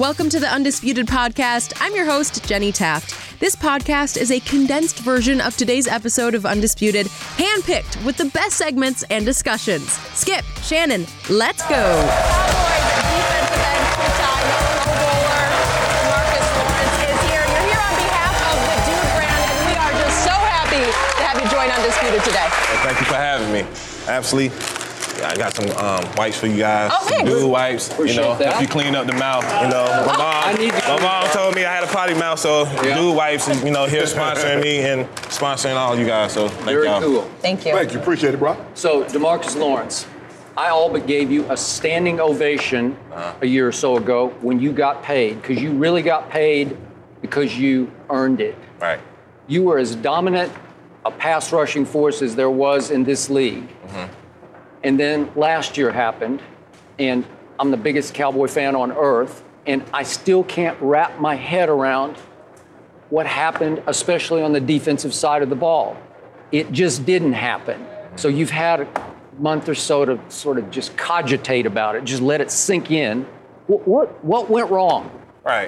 Welcome to the Undisputed Podcast. I'm your host, Jenny Taft. This podcast is a condensed version of today's episode of Undisputed, handpicked with the best segments and discussions. Skip, Shannon, let's go. Cowboys defensive end two-time Pro Bowler Marcus Lawrence is here. You're here on behalf of the Dude brand, and we are just so happy to have you join Undisputed today. Well, thank you for having me. Absolutely. I got some wipes for you guys. Oh, some hey. Dude wipes. Appreciate that. Help you clean up the mouth. My mom told me I had a potty mouth, so Dude wipes is, here sponsoring me and sponsoring all you guys. So thank Very y'all. cool. Thank you. Thank you. Appreciate it, bro. So, DeMarcus Lawrence, I all but gave you a standing ovation a year or so ago when you got paid, because you really got paid because you earned it. Right. You were as dominant a pass rushing force as there was in this league. And then last year happened, and I'm the biggest Cowboy fan on earth, and I still can't wrap my head around what happened, especially on the defensive side of the ball. It just didn't happen. So you've had a month or so to sort of just cogitate about it, just let it sink in. What went wrong? Right.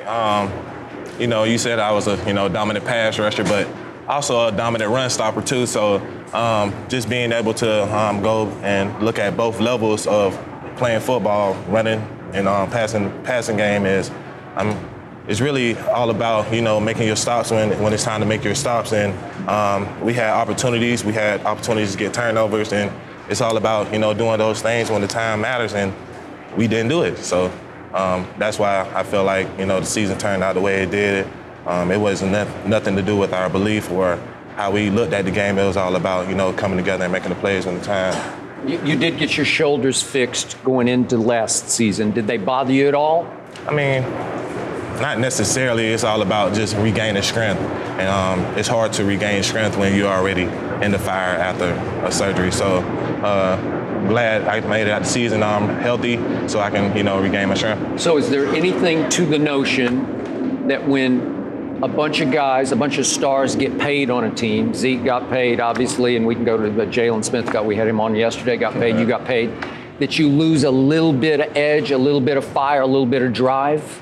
You said I was a dominant pass rusher, but also a dominant run stopper too. So just being able to go and look at both levels of playing football, running and passing game is it's really all about making your stops when it's time to make your stops. And we had opportunities to get turnovers, and it's all about doing those things when the time matters, and we didn't do it. So that's why I feel like the season turned out the way it did. It wasn't nothing to do with our belief or how we looked at the game. It was all about, coming together and making the plays when the time. You did get your shoulders fixed going into last season. Did they bother you at all? I mean, not necessarily. It's all about just regaining strength. And it's hard to regain strength when you're already in the fire after a surgery. So glad I made it out the season. I'm healthy so I can, regain my strength. So is there anything to the notion that when a bunch of stars get paid on a team, Zeke got paid, obviously, and we can go to the Jalen Smith we had him on yesterday, got paid, you got paid, that you lose a little bit of edge, a little bit of fire, a little bit of drive?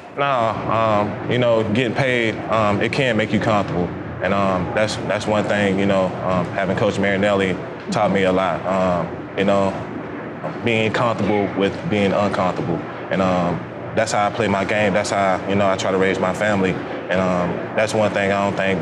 No, getting paid, it can make you comfortable. And that's one thing, having Coach Marinelli taught me a lot. Being comfortable with being uncomfortable. And that's how I play my game. That's how, I try to raise my family. And that's one thing I don't think,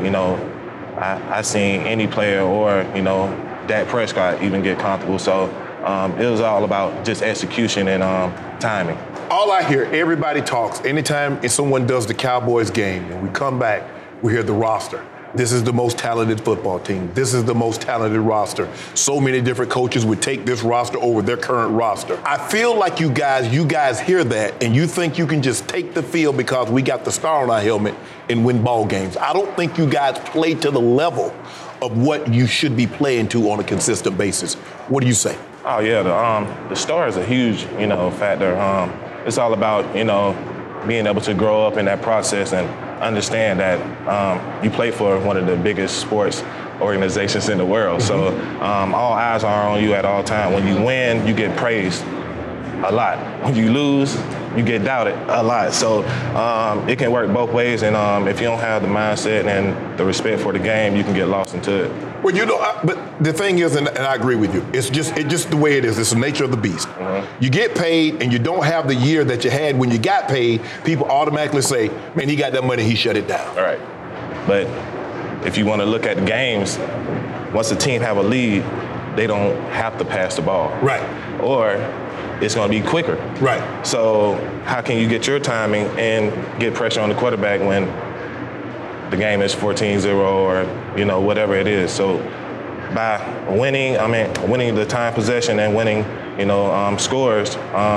I seen any player or, Dak Prescott even get comfortable. So it was all about just execution and timing. All I hear, everybody talks. Anytime someone does the Cowboys game and we come back, we hear the roster. This is the most talented football team. This is the most talented roster. So many different coaches would take this roster over their current roster. I feel like you guys hear that and you think you can just take the field because we got the star on our helmet and win ball games. I don't think you guys play to the level of what you should be playing to on a consistent basis. What do you say? Oh yeah, the star is a huge, factor. It's all about, being able to grow up in that process and understand that you play for one of the biggest sports organizations in the world. So all eyes are on you at all times. When you win, you get praised a lot. When you lose, you get doubted a lot. So it can work both ways. And if you don't have the mindset and the respect for the game, you can get lost into it. Well, but the thing is, and I agree with you, it's just the way it is. It's the nature of the beast. You get paid and you don't have the year that you had when you got paid, people automatically say, man, he got that money, he shut it down. All right. But if you want to look at the games, once a team have a lead, they don't have to pass the ball. Right. Or it's going to be quicker. Right. So how can you get your timing and get pressure on the quarterback when the game is 14-0 or, whatever it is. So by winning the time possession and winning, scores,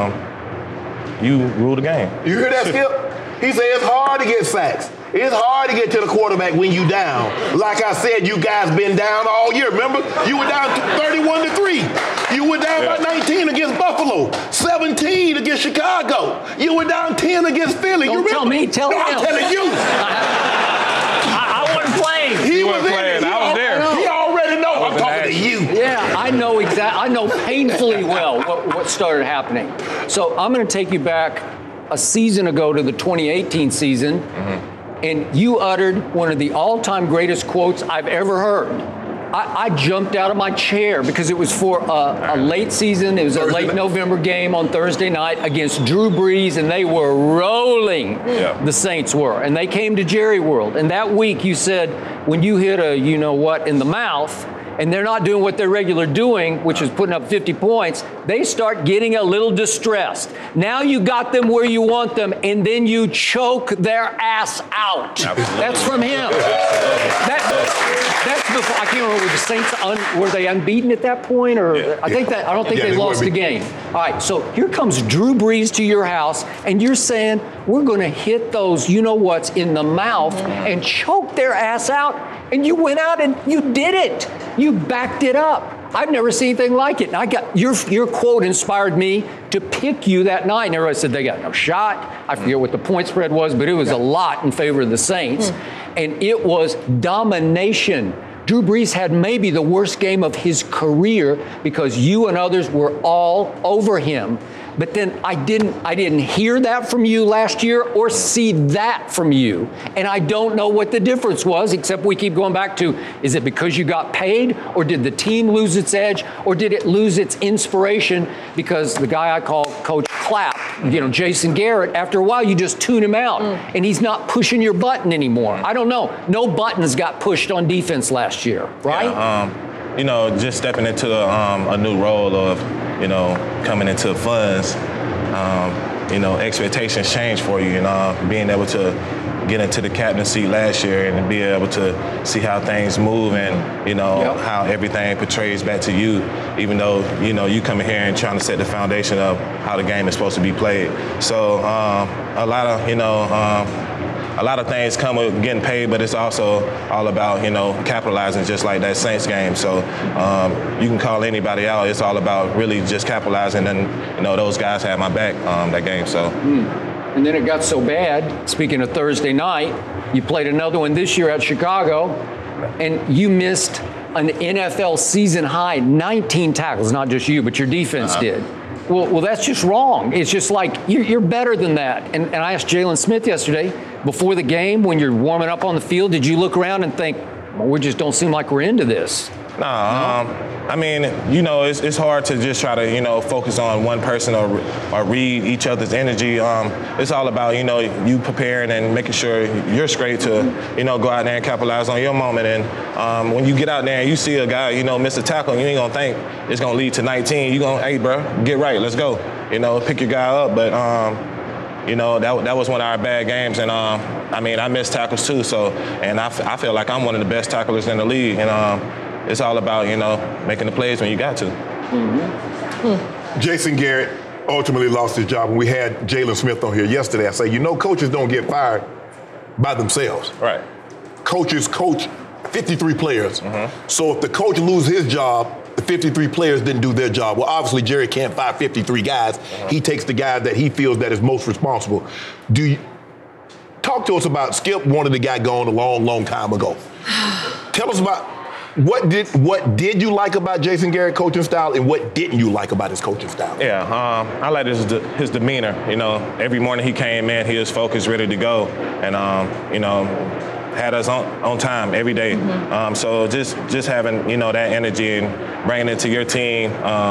you rule the game. You hear that, Skip? He said it's hard to get sacks. It's hard to get to the quarterback when you down. Like I said, you guys been down all year. Remember? You were down 31-3. You were down by 19 against Buffalo, 17 against Chicago. You were down 10 against Philly. Don't tell me, tell him. I'm telling you. I wasn't playing. He was playing. I was there. He already know. I'm talking to you. Yeah, I know exactly. I know painfully well what started happening. So I'm going to take you back a season ago to the 2018 season, and you uttered one of the all-time greatest quotes I've ever heard. I jumped out of my chair because it was for a late season. It was a late November game on Thursday night against Drew Brees, and they were rolling. The Saints were, and they came to Jerry World. And that week you said, when you hit a you-know-what in the mouth, and they're not doing what they're regular doing, which is putting up 50 points, they start getting a little distressed. Now you got them where you want them, and then you choke their ass out. Absolutely. That's from him. That's before, I can't remember, were the Saints, were they unbeaten at that point? Or I don't think they lost the game. All right, so here comes Drew Brees to your house, and you're saying, we're going to hit those you-know-whats in the mouth and choke their ass out. And you went out and you did it. You backed it up. I've never seen anything like it. And I got your quote inspired me to pick you that night. And everybody said they got no shot. I forget what the point spread was, but it was a lot in favor of the Saints. And it was domination. Drew Brees had maybe the worst game of his career because you and others were all over him. But then I didn't hear that from you last year or see that from you. And I don't know what the difference was, except we keep going back to, is it because you got paid, or did the team lose its edge, or did it lose its inspiration because the guy I call Coach Clap, Jason Garrett, after a while you just tune him out and he's not pushing your button anymore. I don't know. No buttons got pushed on defense last year, right? Yeah, just stepping into a new role of, coming into funds, expectations change for you, being able to get into the captain seat last year and be able to see how things move and, how everything portrays back to you, even though, you coming here and trying to set the foundation of how the game is supposed to be played. So a lot of things come with getting paid, but it's also all about, capitalizing, just like that Saints game. So you can call anybody out. It's all about really just capitalizing, and, those guys had my back that game. So. And then it got so bad, speaking of Thursday night, you played another one this year at Chicago, and you missed an NFL season high 19 tackles, not just you, but your defense did. Well, that's just wrong. It's just like, you're better than that. And I asked Jalen Smith yesterday, before the game, when you're warming up on the field, did you look around and think, well, we just don't seem like we're into this? It's hard to just try to, focus on one person or read each other's energy. It's all about, you preparing and making sure you're straight to, go out there and capitalize on your moment. And when you get out there and you see a guy, miss a tackle, you ain't gonna think it's gonna lead to 19. You gonna, hey, bro, get right, let's go. Pick your guy up. But that was one of our bad games, and I missed tackles too. So, and I feel like I'm one of the best tacklers in the league, and it's all about making the plays when you got to. Jason Garrett ultimately lost his job, and we had Jalen Smith on here yesterday. I say, coaches don't get fired by themselves. Right. Coaches coach 53 players. So if the coach loses his job, the 53 players didn't do their job. Well, obviously, Jerry can't fire 53 guys. He takes the guys that he feels that is most responsible. Talk to us about Skip wanted the guy gone a long, long time ago. Tell us about what did you like about Jason Garrett coaching style, and what didn't you like about his coaching style? Yeah, I like his demeanor. Every morning he came in, he was focused, ready to go, and had us on time every day. So just having that energy and bringing it to your team.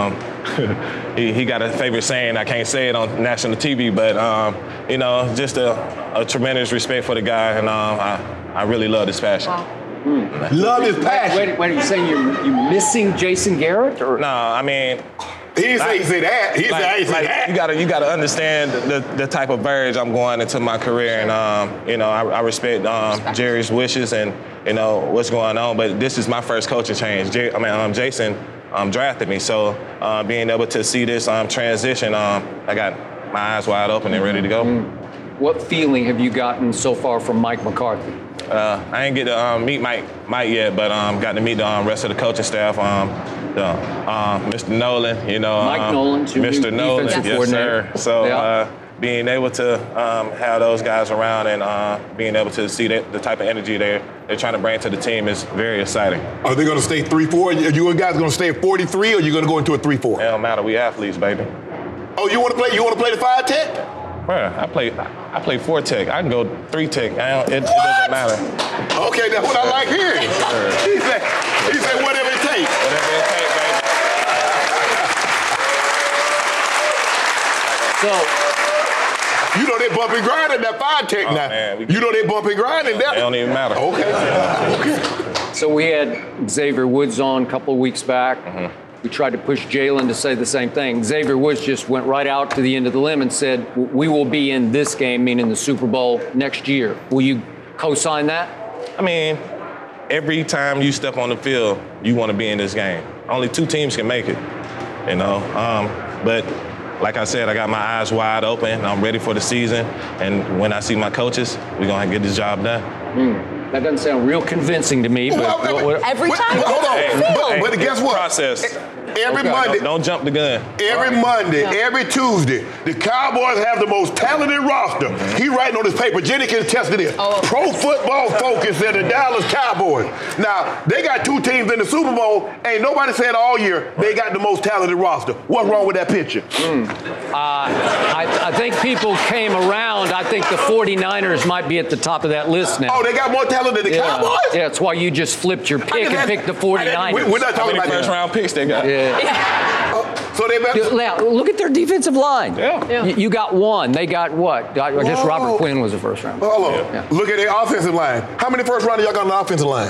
He got a favorite saying. I can't say it on national TV, but just a tremendous respect for the guy, and I really love his passion. Wow. Love his passion. Wait, are you saying you're missing Jason Garrett? Or? No, I mean. He didn't say that. He said that. You gotta understand the type of verge I'm going into my career, and I respect Jerry's wishes and what's going on. But this is my first coaching change. Jason drafted me, so being able to see this transition, I got my eyes wide open and ready to go. What feeling have you gotten so far from Mike McCarthy? I didn't get to meet Mike yet, but got to meet the rest of the coaching staff. Mr. Nolan, Mike Nolan, Mr. Nolan, yes, sir. So being able to have those guys around and being able to see the type of energy they're trying to bring to the team is very exciting. Are they going to stay 3-4? Are you guys going to stay at 43, or are you going to go into a 3-4? It don't matter. We athletes, baby. Oh, you want to play? You want to play the 5-10? Bruh, I play 4 tech. I can go 3 tech. It doesn't matter. Okay, that's what I like hearing. He said whatever it takes. Whatever it takes, baby. So, you know they bump and grind in that 5 tech now. Man, you know they bump and grind in that. It don't even matter. Okay. So we had Xavier Woods on a couple of weeks back. Mm-hmm. We tried to push Jalen to say the same thing. Xavier Woods just went right out to the end of the limb and said, we will be in this game, meaning the Super Bowl, next year. Will you co-sign that? I mean, every time you step on the field, you want to be in this game. Only 2 teams can make it, you know. But like I said, I got my eyes wide open. I'm ready for the season. And when I see my coaches, we're going to get this job done. That doesn't sound real convincing to me. But Every time. Hold on. But guess what? Process. Every Monday. Don't jump the gun. Every Monday, every Tuesday, the Cowboys have the most talented roster. He writing on his paper. Jenny can attest to this. Pro Football Focus said the Dallas Cowboys. Now, they got 2 teams in the Super Bowl. Ain't nobody said all year they got the most talented roster. What's wrong with that picture? I think people came around. I think the 49ers might be at the top of that list now. Oh, they got more talent than the Cowboys? Yeah, that's why you just flipped your pick and picked the 49ers. We're not talking about first round picks they got. Yeah. So they better. Now, look at their defensive line. Yeah. You got 1. They got what? I guess Robert Quinn was the first round. Hold on. Yeah. Look at their offensive line. How many first rounders y'all got on the offensive line?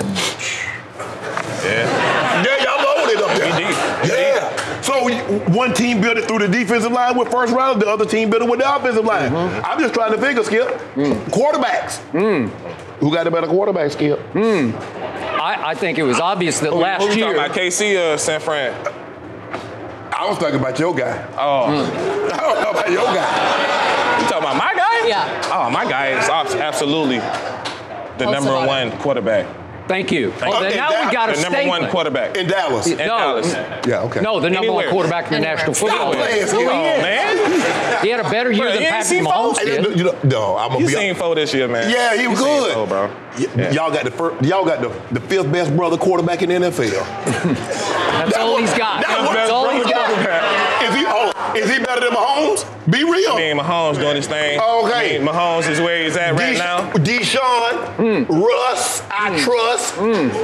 Yeah, y'all loaded up there. Yeah. So one team built it through the defensive line with first rounders, the other team built it with the offensive line. I'm just trying to figure, Skip. Quarterbacks. Who got a better quarterback, Skip? I think it was obvious that last Who you year. talking about, KC or San Fran? I was talking about your guy. Oh. I was talking about your guy. You talking about my guy? Yeah. Oh, my guy is absolutely the number about 1 quarterback. Thank you. Thank you. Now we got a The number statement. 1 quarterback. In Dallas. In Dallas. Yeah, okay. No, the number Anywhere. 1 quarterback in the National Football Stop playing, League. Skip. Come on, man. He had a better year Bro, than you ain't Patrick seen Mahomes Foles? did. No, I'm gonna You be seen Foe this year, man. Yeah, he was You seen good. Foe, bro. Yeah. Y'all got the 5th best brother quarterback in the NFL. That's all he's got. That's all he's got. Is he better than Mahomes? Be real. I mean, Mahomes doing his thing. Okay. I mean, Mahomes is where he's at right now. Deshaun, Russ, I trust.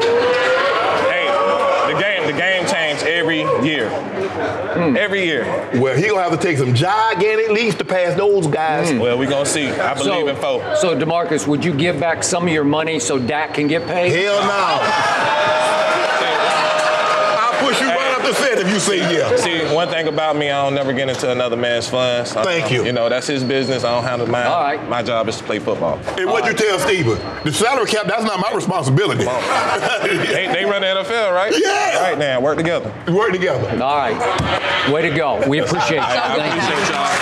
Hey, the game changed every year. Every year. Well, he gonna have to take some gigantic leaps to pass those guys. Well, we gonna see. I believe in Foe. So, DeMarcus, would you give back some of your money so Dak can get paid? Hell no. I'll push you right up the set if you say yeah. See, one thing about me, I don't never get into another man's funds. Thank you. You know, that's his business. I don't handle mine. All right. My job is to play football. And what you tell Steven? The salary cap, that's not my responsibility. They run the NFL, right? Yeah. All right, now, work together. Work together. All right. Way to go. We appreciate you. I Thank you. appreciate y'all.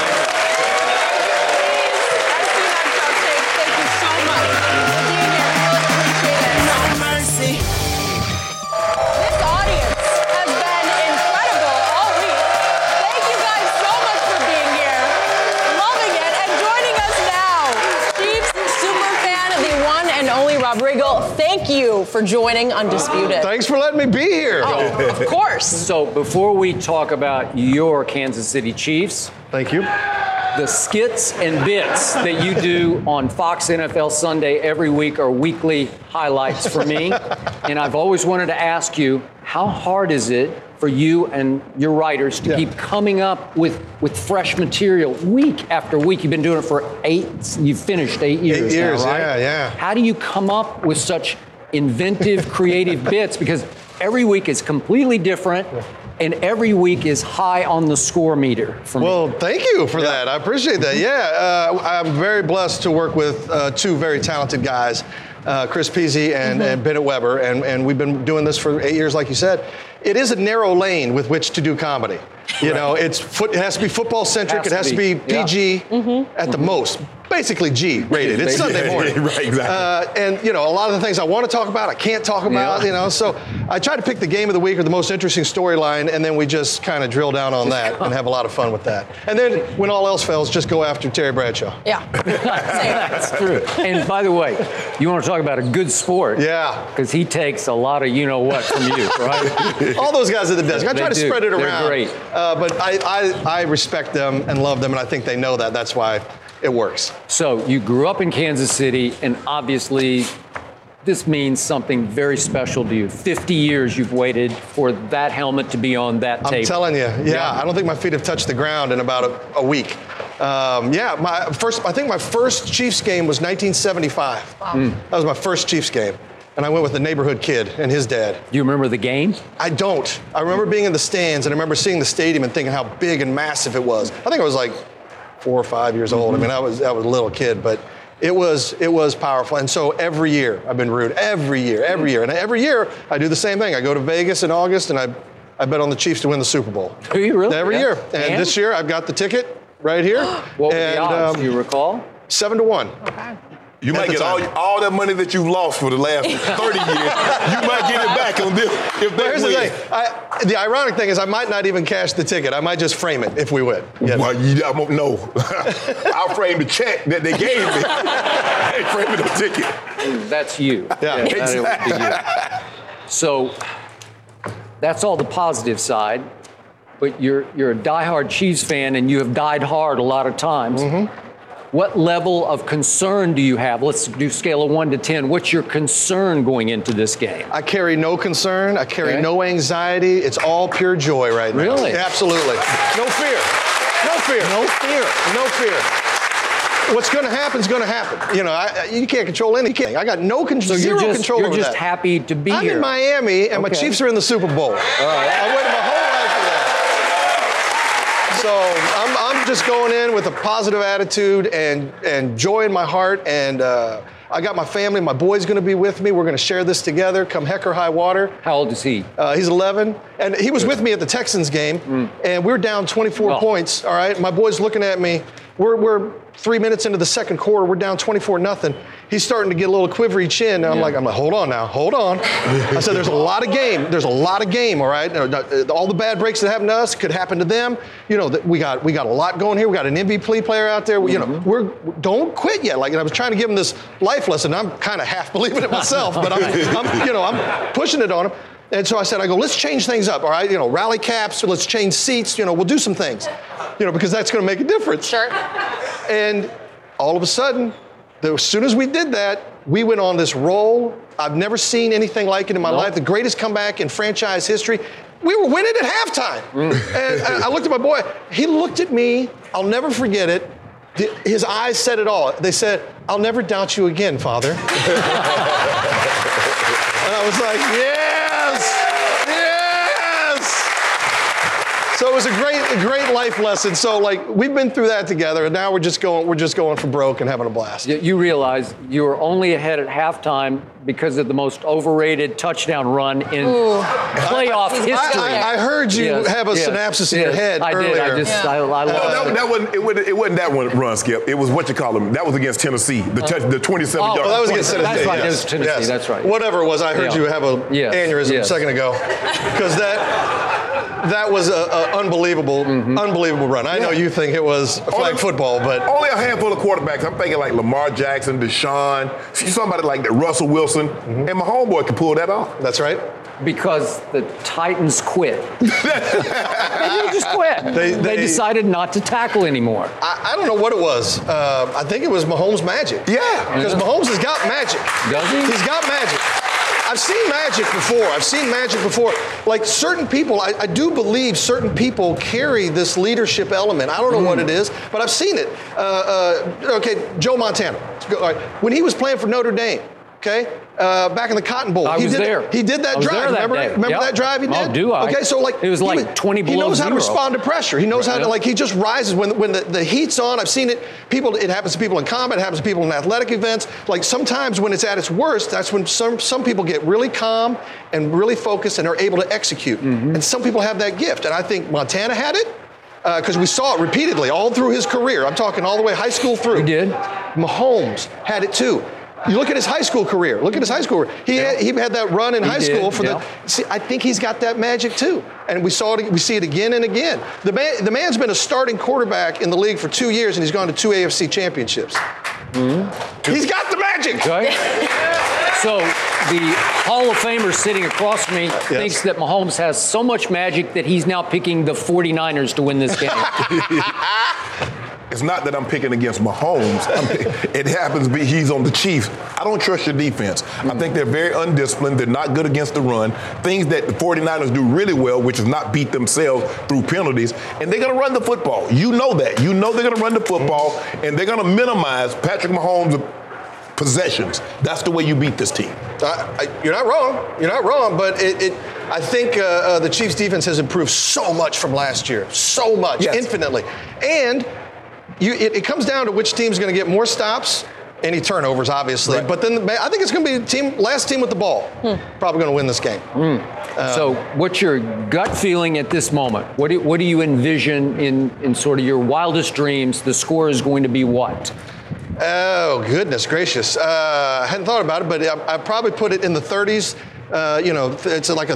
Thank you so much for being here. Really appreciate it. This audience has been incredible all week. Thank you guys so much for being here. Loving it. And joining us now, Chiefs super fan, the one and only Rob Riggle. Thank you for joining Undisputed. Thanks for letting me be here. Oh, of course. So, before we talk about your Kansas City Chiefs, Thank you. the skits and bits that you do on Fox NFL Sunday every week are weekly highlights for me. And I've always wanted to ask you, how hard is it for you and your writers to keep coming up with fresh material week after week? You've been doing it for you've finished 8 years 8 years, now, right? yeah. How do you come up with such inventive, creative bits? Because every week is completely different. And every week is high on the score meter for me. Well, thank you for that. I appreciate that. Yeah, I'm very blessed to work with 2 very talented guys, Chris Peasy and Bennett Weber, and we've been doing this for 8 years, like you said. It is a narrow lane with which to do comedy. You know, it has to be football centric. It has to be PG at the most. Basically G rated. It's Sunday morning. Right, exactly. And, you know, a lot of the things I want to talk about, I can't talk about, you know. So I try to pick the game of the week or the most interesting storyline, and then we just kind of drill down on that and have a lot of fun with that. And then when all else fails, just go after Terry Bradshaw. Yeah. That's true. And by the way, you want to talk about a good sport. Yeah. Because he takes a lot of you-know-what from you, right? All those guys at the desk. I try to spread it They're around. great. But I respect them and love them, and I think they know that. That's why it works. So you grew up in Kansas City, and obviously this means something very special to you. 50 years you've waited for that helmet to be on that table. I'm telling you, yeah. I don't think my feet have touched the ground in about a week. I think my first Chiefs game was 1975. Wow. That was my first Chiefs game. And I went with a neighborhood kid and his dad. Do you remember the game? I don't. I remember being in the stands, and I remember seeing the stadium and thinking how big and massive it was. I think I was like 4 or 5 years old. I mean, I was a little kid, but it was powerful. And so every year I've been rooting. Every year. And every year I do the same thing. I go to Vegas in August, and I bet on the Chiefs to win the Super Bowl. Do you really? Every year. And this year I've got the ticket right here. What were the odds? Do you recall? 7-1. Okay. You might get all that money that you lost for the last 30 years. You might get it back on this if they Here's win. the thing. The ironic thing is I might not even cash the ticket. I might just frame it if we win. Well, I won't know. I'll frame the check that they gave me. I ain't framing the ticket. That's you. Yeah. That would be you. So that's all the positive side. But you're a diehard Chiefs fan, and you have died hard a lot of times. Mm-hmm. What level of concern do you have? Let's do scale of 1 to 10. What's your concern going into this game? I carry no concern. I carry no anxiety. It's all pure joy right now. Really? Absolutely. No fear. No fear. No fear. No fear. What's going to happen is going to happen. You know, you can't control anything. I got no control. Zero control over that. You're just happy to be I'm here. in Miami, and my Chiefs are in the Super Bowl. All right. I waited my whole life for that. So I'm just going in with a positive attitude and joy in my heart, and I got my family. My boy's going to be with me. We're going to share this together, come heck or high water. How old is he? He's 11, and he was with me at the Texans game, and we're down 24 points. All right, my boy's looking at me. We're 3 minutes into the second quarter. We're down 24-0. He's starting to get a little quivery chin. And I'm like, hold on now, hold on. I said, there's a lot of game. There's a lot of game, all right? All the bad breaks that happen to us could happen to them. You know, we got a lot going here. We got an MVP player out there. You know, don't quit yet. Like, I was trying to give him this life lesson. I'm kind of half believing it myself, but I'm pushing it on him. And so I said, let's change things up, all right? You know, rally caps, let's change seats, you know, we'll do some things, you know, because that's going to make a difference. Sure. And all of a sudden, as soon as we did that, we went on this roll. I've never seen anything like it in my life. The greatest comeback in franchise history. We were winning at halftime. And I looked at my boy. He looked at me. I'll never forget it. His eyes said it all. They said, "I'll never doubt you again, Father." And I was like, yes. So it was a great life lesson. So like we've been through that together, and now we're just going for broke and having a blast. You realize you were only ahead at halftime because of the most overrated touchdown run in playoff history. I heard you have a synopsis in your head earlier. I lost it. That wasn't that one run, Skip. It was what you call them. That was against Tennessee. The 27-yard. That was against Tennessee. That's right. Yes. It was Tennessee. Yes. That's right. Whatever it was, I heard you have a aneurysm a second ago, because that was an unbelievable run. I know you think it was flag football, but only a handful of quarterbacks. I'm thinking like Lamar Jackson, Deshaun, somebody like that, Russell Wilson, and my homeboy can pull that off. That's right. Because the Titans quit. They just quit. They decided not to tackle anymore. I don't know what it was. I think it was Mahomes' magic. Yeah. Because Mahomes has got magic. Does he? He's got magic. I've seen magic before. Like certain people, I do believe certain people carry this leadership element. I don't know what it is, but I've seen it. Joe Montana. All right. When he was playing for Notre Dame, back in the Cotton Bowl. I was there. He did that drive. Remember that drive he did? Oh, do I? Okay, so like it was like 20 below He knows how to zero. respond to pressure. He knows how to he just rises when the heat's on. I've seen it. It happens to people in combat. It happens to people in athletic events. Like sometimes when it's at its worst, that's when some people get really calm and really focused and are able to execute. And some people have that gift. And I think Montana had it. Because we saw it repeatedly all through his career. I'm talking all the way high school through. He did. Mahomes had it too. You look at his high school career. He had that run in high school for See, I think he's got that magic too. And we see it again and again. The man's been a starting quarterback in the league for 2 years, and he's gone to 2 AFC championships. He's got the magic. Okay. So the Hall of Famer sitting across from me thinks that Mahomes has so much magic that he's now picking the 49ers to win this game. It's not that I'm picking against Mahomes. It happens to be he's on the Chiefs. I don't trust your defense. I think they're very undisciplined. They're not good against the run. Things that the 49ers do really well, which is not beat themselves through penalties. And they're going to run the football. You know that. You know they're going to run the football, and they're going to minimize Patrick Mahomes' possessions. That's the way you beat this team. You're not wrong. You're not wrong. But I think the Chiefs' defense has improved so much from last year. So much, infinitely. And it comes down to which team's going to get more stops, any turnovers, obviously. Right. But then I think it's going to be the last team with the ball. Probably going to win this game. So what's your gut feeling at this moment? What do you envision in sort of your wildest dreams? The score is going to be what? Oh, goodness gracious. I hadn't thought about it, but I probably put it in the 30s. It's like a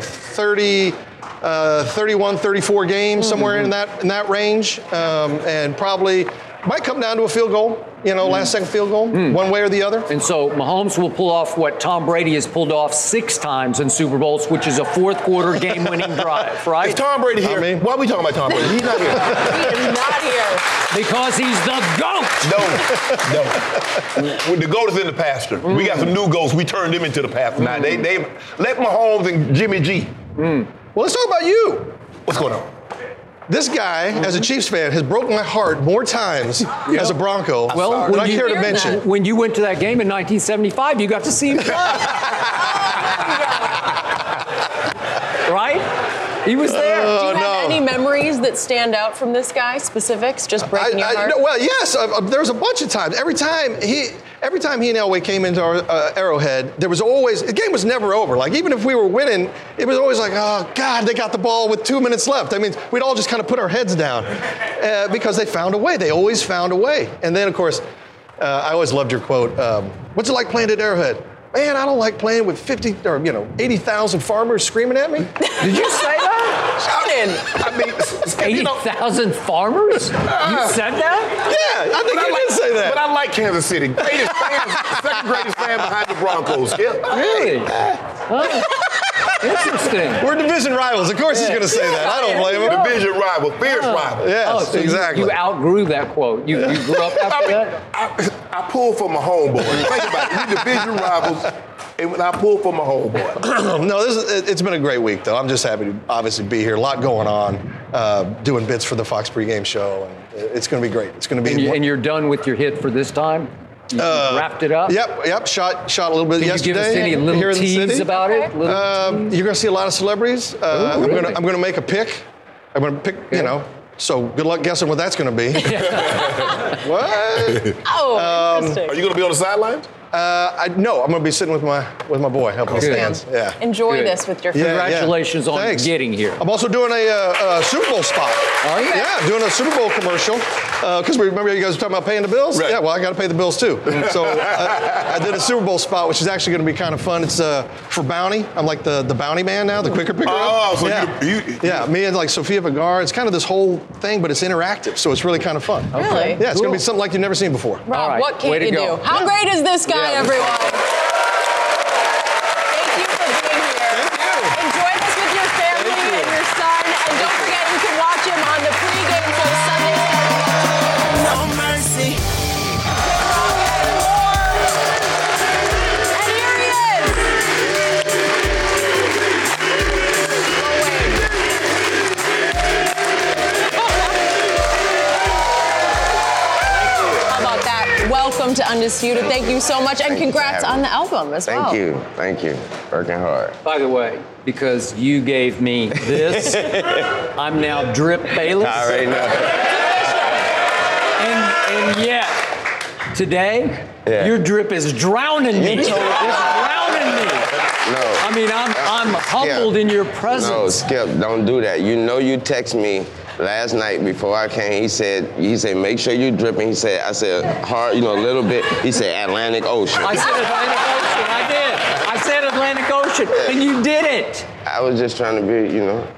31, 34 game, somewhere in that range. And probably might come down to a field goal, last second field goal, one way or the other. And so Mahomes will pull off what Tom Brady has pulled off 6 times in Super Bowls, which is a fourth quarter game-winning drive, right? Is Tom Brady here? Why are we talking about Tom Brady? He's not here. He is not here. Because he's the GOAT. No. The GOAT is in the pasture. We got some new GOATs. We turned them into the pasture. Now, they let Mahomes and Jimmy G. Well, let's talk about you. What's going on? This guy, as a Chiefs fan, has broken my heart more times as a Bronco than I care to mention. When you went to that game in 1975, you got to see him play. Right? He was there. Do you have any memories that stand out from this guy? Specifics? Just breaking your heart? Well, yes. There's a bunch of times. Every time he and Elway came into our Arrowhead, there was always, the game was never over. Like, even if we were winning, it was always like, oh, God, they got the ball with 2 minutes left. I mean, we'd all just kind of put our heads down because they found a way. They always found a way. And then, of course, I always loved your quote, what's it like playing at Arrowhead? Man, I don't like playing with 80,000 farmers screaming at me. Did you say that? Shannon. I mean, 80,000 farmers? You said that? Yeah, I think you did say that. But I like Kansas City. Greatest fan, second greatest fan behind the Broncos. Really? Interesting. We're division rivals. Of course he's going to say that. I don't blame him. Division rival, fierce rival. Yes, so exactly. You outgrew that quote. You grew up after that? I pulled for my homeboy. Think about it. We division rivals, and when I pulled for my homeboy. No, it's been a great week, though. I'm just happy to obviously be here. A lot going on, doing bits for the Fox pregame show, and it's going to be great. It's going to be. And you're done with your hit for this time? You wrapped it up? Yep. Shot a little bit yesterday. Can you give us any little tease about it? You're going to see a lot of celebriries. I'm going to make a pick. I'm going to pick, so good luck guessing what that's going to be. What? Oh, interesting. Are you going to be on the sidelines? No, I'm going to be sitting with my boy helping us stands. Yeah. Enjoy this with your friends. Congratulations on getting here. I'm also doing a Super Bowl spot. Are you? Yeah, doing a Super Bowl commercial. Because remember you guys were talking about paying the bills? Right. Yeah, well, I got to pay the bills too. So I did a Super Bowl spot, which is actually going to be kind of fun. It's for Bounty. I'm like the Bounty man now, the quicker picker. Oh, so yeah, me and like Sofia Vergara. It's kind of this whole thing, but it's interactive, so it's really kind of fun. Really? Yeah, it's going to be something like you've never seen before. Rob, right. what can't you do? How great is this guy, everyone? Thank you for being here. Thank you. Enjoy this with your family and your son. And don't forget, you can watch him on the pregame show Sunday starting at 2. No mercy. And here he is. How about that? Welcome to Undisputed. Thank you so much. And congrats on the album as well. Thank you. Working hard. By the way, because you gave me this, I'm now Drip Bayless. I already know. And yet, today, your drip is drowning me. It's drowning me. No. I mean, I'm humbled in your presence. No, Skip, don't do that. You text me last night before I came. He said, make sure you dripping. I said, hard, a little bit. He said, Atlantic Ocean. I said Atlantic Ocean. I did. I said Atlantic Ocean, and you did it. I was just trying to be,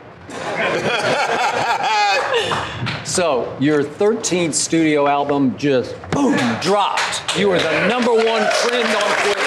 So, your 13th studio album just, boom, dropped. You were the #1 trend on Twitter.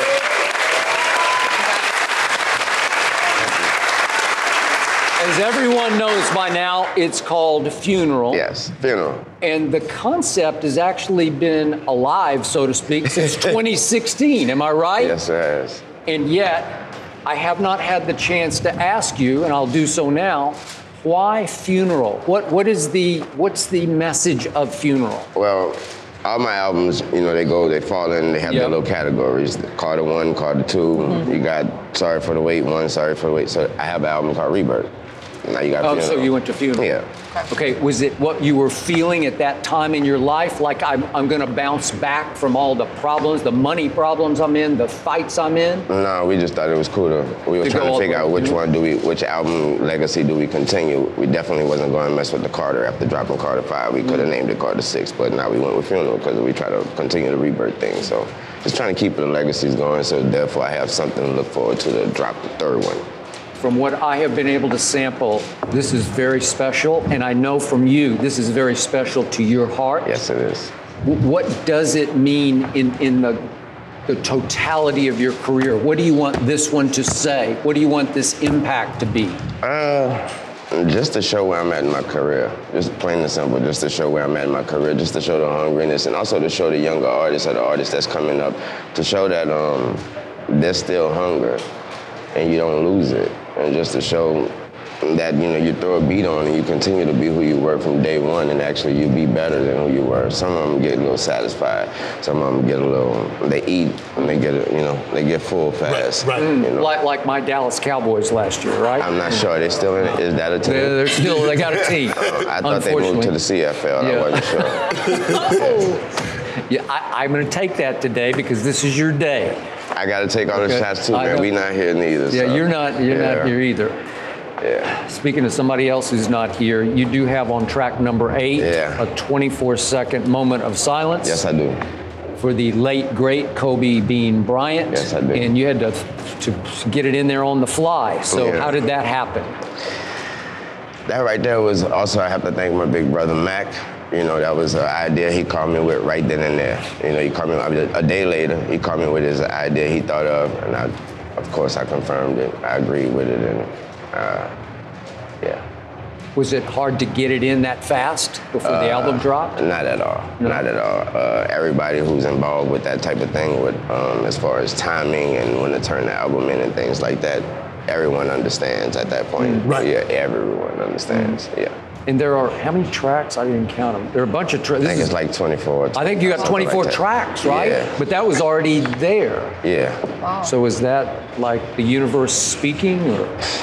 As everyone knows by now, it's called Funeral. Yes, Funeral. And the concept has actually been alive, so to speak, since 2016. Am I right? Yes, it has. And yet, I have not had the chance to ask you, and I'll do so now, why Funeral? What's the message of Funeral? Well, all my albums, they fall in, they have their little categories. Carter 1, Carter 2, Mm-hmm. you got Sorry for the Wait 1, Sorry for the Wait. So I have an album called Rebirth. Now you got Funeral. So you went to Funeral. Yeah. Okay, was it what you were feeling at that time in your life? Like I'm gonna bounce back from all the problems, the money problems I'm in, the fights I'm in? No, we just thought it was cool we were trying to figure out which album legacy do we continue. We definitely wasn't going to mess with the Carter after dropping Carter 5. We could have named it Carter 6, but now we went with Funeral because we try to continue the Rebirth thing. So just trying to keep the legacies going, so therefore I have something to look forward to drop the third one. From what I have been able to sample, this is very special, and I know from you, this is very special to your heart. Yes, it is. What does it mean in the totality of your career? What do you want this one to say? What do you want this impact to be? Just to show where I'm at in my career. Just plain and simple, just to show where I'm at in my career, just to show the hungriness, and also to show the younger artists or the artists that's coming up, to show that there's still hunger and you don't lose it. And just to show that, you throw a beat on and you continue to be who you were from day one, and actually you be better than who you were. Some of them get a little satisfied. Some of them get they eat and they get full fast. Right. Like my Dallas Cowboys last year, right? I'm not sure. They still in it? Is that a team? They got a team. I thought they moved to the CFL. Yeah. I wasn't sure. Yeah, I'm going to take that today because this is your day. I got to take all the shots too, man. We not here neither. Yeah, so. you're not here either. Yeah. Speaking of somebody else who's not here, you do have on track number 8 a 24-second moment of silence. Yes, I do. For the late, great Kobe Bean Bryant. Yes, I do. And you had to get it in there on the fly. So how did that happen? That right there was also, I have to thank my big brother, Mac. That was an idea he called me with right then and there. He called me a day later. He called me with his idea he thought of, and of course, I confirmed it. I agreed with it, and yeah. Was it hard to get it in that fast before the album dropped? Not at all. No. Not at all. Everybody who's involved with that type of thing, as far as timing and when to turn the album in and things like that, everyone understands at that point. Right. Yeah, everyone understands. Yeah. And there are, how many tracks? I didn't count them. There are a bunch of tracks. I think it's like 24. I think you got 24 like tracks, right? Yeah. But that was already there. Yeah. Wow. So is that like the universe speaking, or?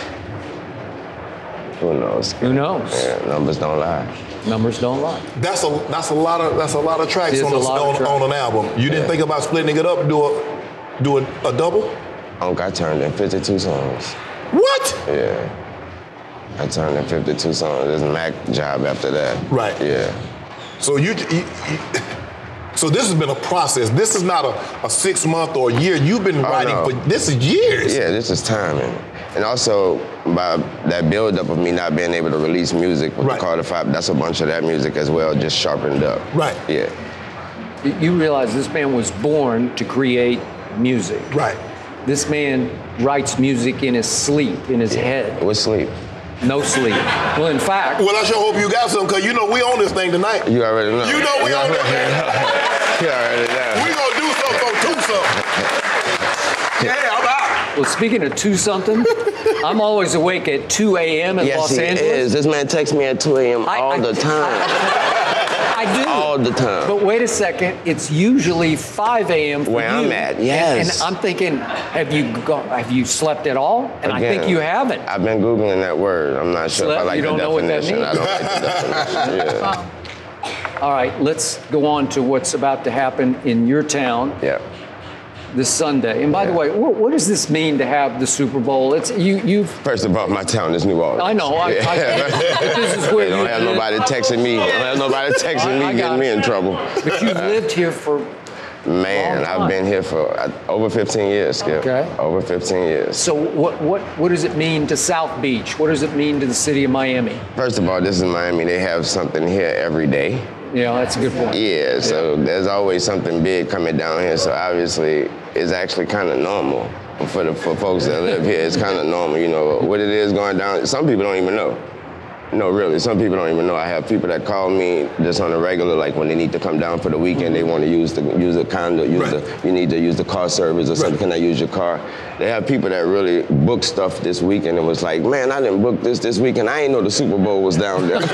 Who knows? Who knows? Yeah, numbers don't lie. Numbers don't lie. That's a lot of tracks on an album. You didn't think about splitting it up and do a double? I turned in 52 songs. What? Yeah. I turned in 52 songs. There's a Mac job after that. Right. Yeah. So so this has been a process. This is not a 6 month or a year. You've been writing for this is years. Yeah, this is timing. And also, by that buildup of me not being able to release music with the Carter 5, that's a bunch of that music as well, just sharpened up. Right. Yeah. You realize this man was born to create music. Right. This man writes music in his sleep, in his head. With sleep. No sleep. Well, in fact. Well, I sure hope you got some, because we on this thing tonight. You already know. You know we on this thing. You already know. We gonna do something on 2-something. Yeah, I'm out. Well, speaking of 2-something, I'm always awake at 2 a.m. in Los Angeles. Yes, he is. This man texts me at 2 a.m. all the time. I do. All the time. But wait a second, it's usually 5 a.m. for where you. I'm at, yes. And I'm thinking, have you slept at all? And I think you haven't. I've been Googling that word. I'm not sure if I like the definition. I don't like the definition. Yeah. All right, let's go on to what's about to happen in your town. Yeah. This Sunday. And by the way, what does this mean to have the Super Bowl? It's you've. First of all, my town is New Orleans. I know. But this is where they don't have nobody texting me. Don't have nobody texting me, getting me in trouble. But you've lived here for. Man, I've been here for over 15 years, Skip. Okay. Over 15 years. So what does it mean to South Beach? What does it mean to the city of Miami? First of all, this is Miami. They have something here every day. Yeah, that's a good point. Yeah, so there's always something big coming down here. So obviously, it's actually kind of normal. for folks that live here, it's kind of normal, you know, what it is going down. Some people don't even know. No, really, some people don't even know. I have people that call me just on a regular, like when they need to come down for the weekend, they want to use the condo, you need to use the car service or something, can I use your car? They have people that really book stuff this weekend and was like, man, I didn't book this weekend. I ain't know the Super Bowl was down there.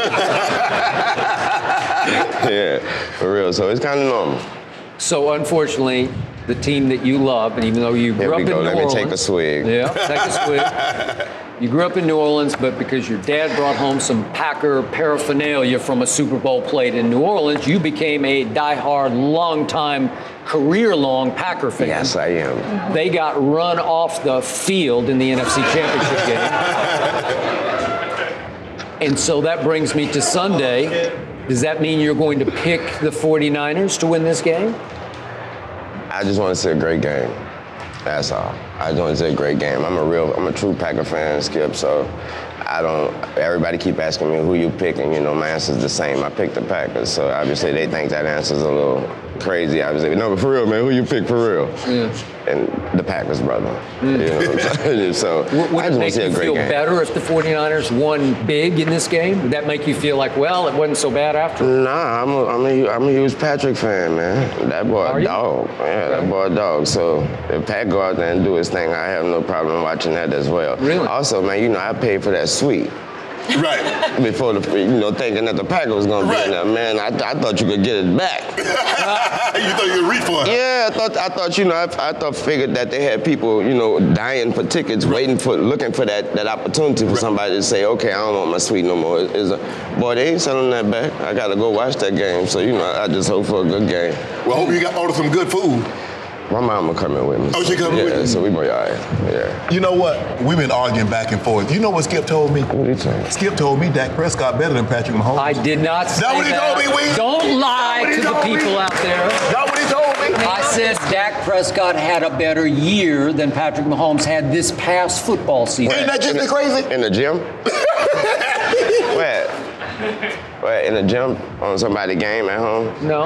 Yeah, for real, so it's kind of normal. So unfortunately, the team that you love, and even though you grew up in New Orleans. Let me take a swig. Yeah, take a swig. You grew up in New Orleans, but because your dad brought home some Packer paraphernalia from a Super Bowl plate in New Orleans, you became a diehard, long-time, career-long Packer fan. Yes, I am. They got run off the field in the NFC Championship game. And so that brings me to Sunday. Does that mean you're going to pick the 49ers to win this game? I just want to see a great game. That's all. I just want to see a great game. I'm a true Packer fan, Skip, so everybody keep asking me who you picking, you know, my answer's the same. I picked the Packers, so obviously they think that answer's a little crazy, obviously. No, but for real, man, who you pick for real? Yeah. And the Packers, brother. You know what I'm saying? So would it make you feel better if the 49ers won big in this game? Would that make you feel like, well, it wasn't so bad after? Nah, I'm a huge Patrick fan, man. That boy a dog. Yeah, that boy a dog. So if Pat go out there and do his thing, I have no problem watching that as well. Really? Also, man, you know, I paid for that suite. Right. Before thinking that the Packer was gonna be in there, man. I thought you could get it back. You thought you could refund? Yeah, I thought figured that they had people, you know, dying for tickets, looking for that opportunity for somebody to say, okay, I don't want my suite no more. Boy, they ain't selling that back. I gotta go watch that game. So you know, I just hope for a good game. Well, I hope you got order some good food. My mama coming with me. Oh, she coming with you? Yeah, so we be all right. Yeah. You know what? We've been arguing back and forth. You know what Skip told me? What did he say? Skip told me Dak Prescott better than Patrick Mahomes. I did not say that. That's what he told me, Weed. Don't lie to the people out there. That's what he told me. I said Dak Prescott had a better year than Patrick Mahomes had this past football season. Ain't that just crazy? In the gym? Where? In the gym? On somebody's game at home? No.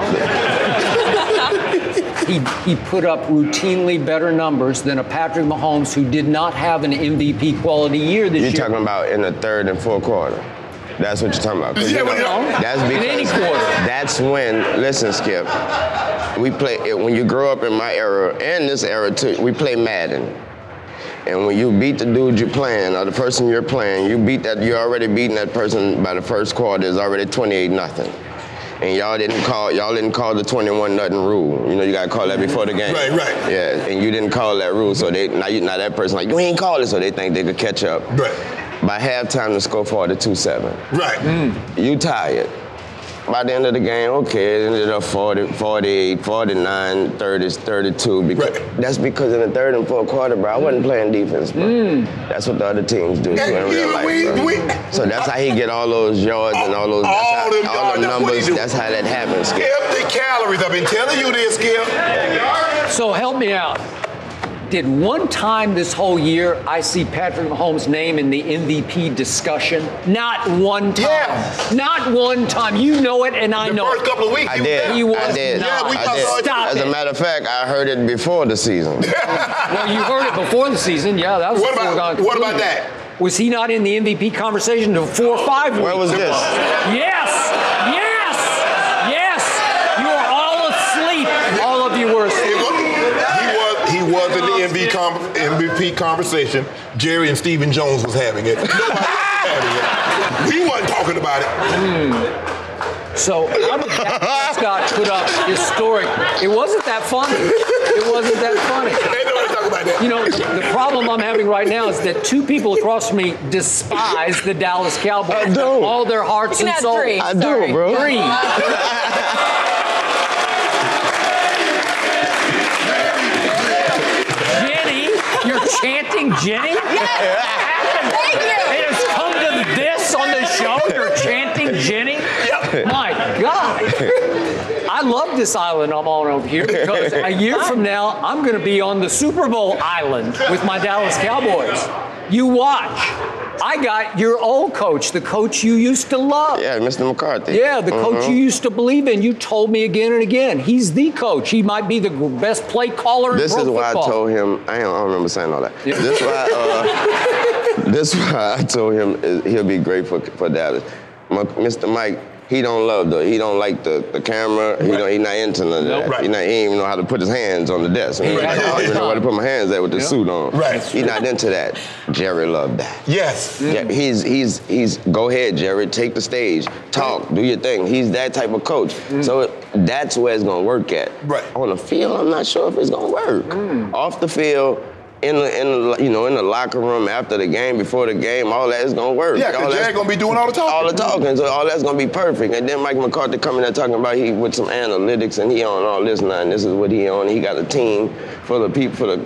He put up routinely better numbers than a Patrick Mahomes who did not have an MVP quality year this year. You're talking about in the third and fourth quarter. That's what you're talking about. Yeah, that's because in any quarter. That's when, listen, Skip, we play, when you grow up in my era and this era too, we play Madden. And when you beat the dude you're playing or the person you're playing, you're already beating that person by the first quarter. It's already 28-0. And y'all didn't call the 21-0 rule. You know, you gotta call that before the game. Right. Yeah, and you didn't call that rule, so now that person like, you ain't call it, so they think they could catch up. Right. By halftime, the score 42-7. Right. You tired. By the end of the game, okay, it ended up 40, 48, 49, 30, 32. That's because in the third and fourth quarter, bro, I wasn't playing defense, bro. That's what the other teams do too in real life, bro. So that's how he get all those yards and all those all the numbers. That's how that happens, Skip. Empty calories. I've been telling you this, Skip. So help me out. Did one time this whole year I see Patrick Mahomes' name in the MVP discussion? Not one time. Yeah. Not one time. You know it, and I know The first couple of weeks, I did. He was I did. not. I did. Stop As a matter of fact, I heard it before the season. Well, you heard it before the season. Yeah, that was What about that? Was he not in the MVP conversation until 4 or 5 weeks? Where was this? Yes! You are all asleep. All of you were asleep. He was in the MVP conversation. Jerry and Stephen Jones was having it. Nobody else was having it. We wasn't talking about it. So how did Dak Prescott put up historic? It wasn't that funny. Ain't nobody talking about that. that. You know, the problem I'm having right now is that two people across from me despise the Dallas Cowboys. I do. All their hearts and souls. I do, bro. Three. Jenny, you're chanting Jenny? Yes. Thank you. It has come to this on the show. You're chanting Jenny? Yep. My God. I love this island I'm on over here because a year from now, I'm going to be on the Super Bowl island with my Dallas Cowboys. You watch. I got your old coach, the coach you used to love. Yeah, Mr. McCarthy. Yeah, the coach you used to believe in. You told me again and again, he's the coach. He might be the best play caller in pro football. This is why I told him, I don't remember saying all that. Yeah. This is why I told him he'll be great for Dallas. Mr. Mike, he don't like the camera. Right. He not into none of that. Right. He ain't even know how to put his hands on the desk. I don't even know where to put my hands at with the suit on. Right. He not into that. Jerry loved that. Yes. Yeah, he's go ahead, Jerry, take the stage, talk, do your thing. He's that type of coach. So that's where it's gonna work at. Right. On the field, I'm not sure if it's gonna work. Off the field, in the locker room after the game, before the game, all that is gonna work. Yeah, because Jerry gonna be doing all the talking. All the talking, so all that's gonna be perfect. And then Mike McCarthy coming there talking about he with some analytics and he on all this now, and this is what he on. He got a team full of people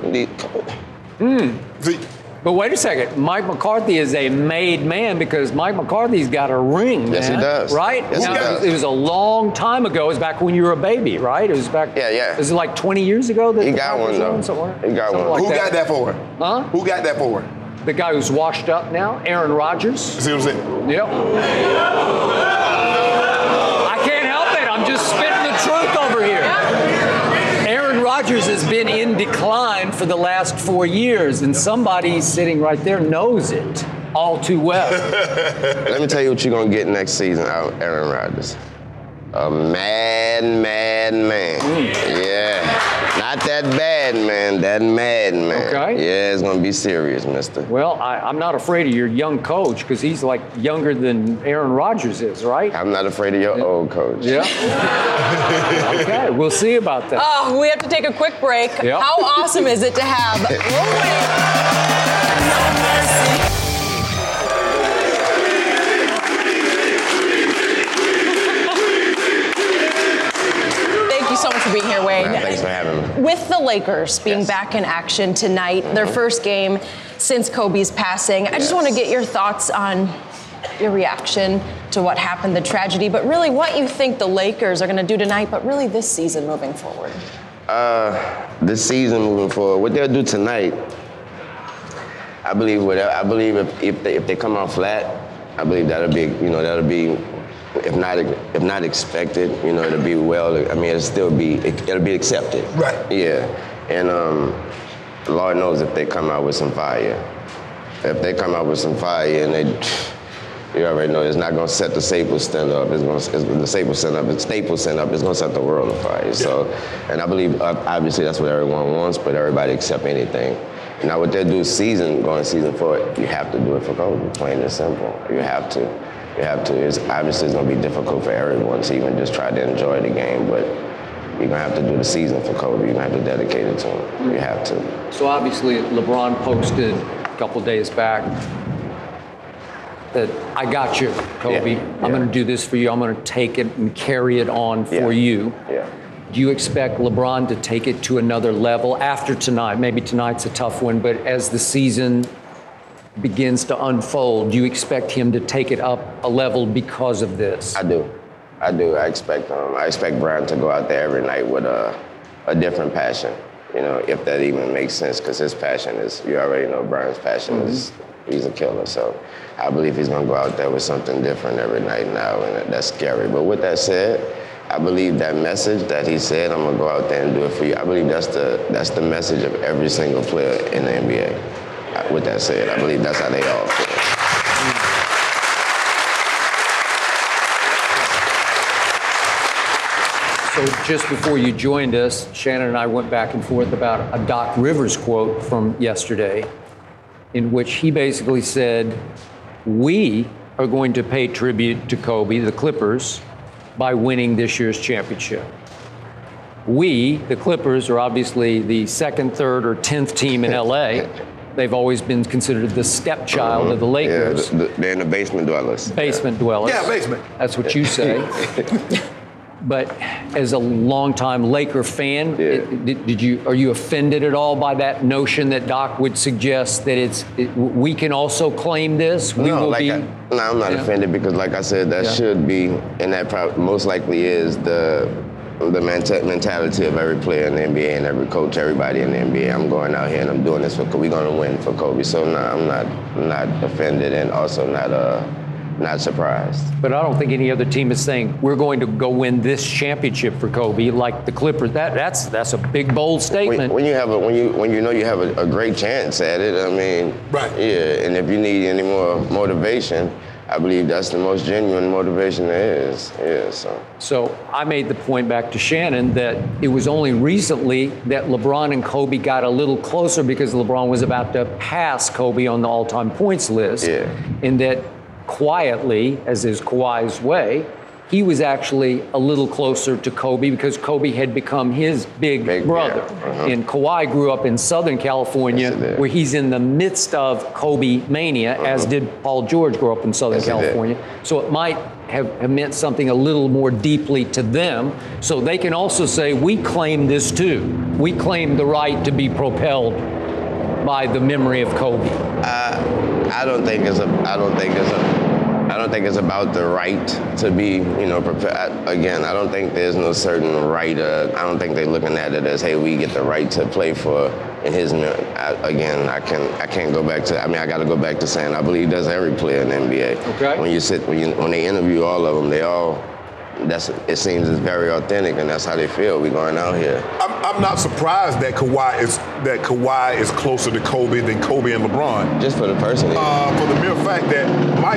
See, But wait a second, Mike McCarthy is a made man because Mike McCarthy's got a ring, Yes, man. he does. Right? Yes, he does. It was a long time ago. It was back when you were a baby, right? It was back. Yeah. Was it like 20 years ago that He the got Packers one, though. won somewhere? He got Something one. like who that. got that for her? Huh? Who got that for her? The guy who's washed up now, Aaron Rodgers. See what I'm saying? Yep. I can't help it. I'm just spitting the truth over here. Aaron Rodgers has been in decline for the last 4 years, and somebody sitting right there knows it all too well. Let me tell you what you're gonna get next season out of Aaron Rodgers. A mad man. Yeah. Not that bad man, that mad man. Okay. Yeah, it's gonna be serious, mister. Well, I'm not afraid of your young coach because he's like younger than Aaron Rodgers is, right? I'm not afraid of your old coach. Yeah. Okay, we'll see about that. Oh, we have to take a quick break. Yep. How awesome is it to have Lil Wayne? Thank you so much for being here, Wayne. Thanks for having me. With the Lakers being Yes. back in action tonight, their first game since Kobe's passing, I just want to get your thoughts on your reaction to what happened, the tragedy, but really what you think the Lakers are going to do tonight, but really this season moving forward. This season moving forward, what they'll do tonight, I believe if they come out flat, I believe that'll be if not expected, it'll be it'll be accepted. Right. Yeah. And Lord knows if they come out with some fire. If they come out with some fire and you already know it's not gonna set the Staples Center up. The Staples Center up. It's gonna set the world on fire. So, and I believe obviously that's what everyone wants, but everybody accept anything. Now what they do going season 4, you have to do it for Kobe. Plain and simple. You have to. It's gonna be difficult for everyone to even just try to enjoy the game, but you're gonna have to do the season for Kobe. You're gonna have to dedicate it to him. You have to. So obviously LeBron posted a couple days back that I got you, Kobe. Yeah. I'm going to do this for you. I'm going to take it and carry it on for you. Yeah. Do you expect LeBron to take it to another level after tonight? Maybe tonight's a tough one, but as the season begins to unfold, do you expect him to take it up a level because of this? I do. I expect Brian to go out there every night with a different passion. If that even makes sense, because his passion is, you already know Brian's passion is, he's a killer. So I believe he's gonna go out there with something different every night now, and that's scary. But with that said, I believe that message that he said, I'm gonna go out there and do it for you. I believe that's the message of every single player in the NBA. With that said, I believe that's how they all feel. So just before you joined us, Shannon and I went back and forth about a Doc Rivers quote from yesterday, in which he basically said, we are going to pay tribute to Kobe, the Clippers, by winning this year's championship. We, the Clippers, are obviously the 2nd, 3rd, or 10th team in LA. They've always been considered the stepchild of the Lakers. Yeah, they're in the basement dwellers. Basement dwellers. Yeah, basement. That's what you say. But as a longtime Laker fan, are you offended at all by that notion that Doc would suggest that we can also claim this? I'm not offended because, like I said, that should be, and that most likely is the the mentality of every player in the NBA and every coach, everybody in the NBA. I'm going out here and I'm doing this for Kobe. We're going to win for Kobe. So no, I'm not offended and also not surprised. But I don't think any other team is saying we're going to go win this championship for Kobe like the Clippers. That's a big, bold statement. When you know you have a great chance at it, I mean, right? Yeah, and if you need any more motivation, I believe that's the most genuine motivation there is. Yeah, So I made the point back to Shannon that it was only recently that LeBron and Kobe got a little closer because LeBron was about to pass Kobe on the all-time points list. Yeah. And that quietly, as is Kawhi's way, he was actually a little closer to Kobe because Kobe had become his big brother. Yeah. And Kawhi grew up in Southern California, where he's in the midst of Kobe mania, as did Paul George grow up in Southern California. So it might have meant something a little more deeply to them. So they can also say, we claim this too. We claim the right to be propelled by the memory of Kobe. I don't think it's about the right to be, prepared. Again, I don't think there's no certain right. I don't think they're looking at it as, hey, we get the right to play for in his. I can't go back to. I mean, I got to go back to saying I believe that's every player in the NBA. Okay. When they interview all of them, they all. It seems it's very authentic, and that's how they feel. We're going out here. I'm not surprised that Kawhi is closer to Kobe than Kobe and LeBron. Just for the person. For the mere fact that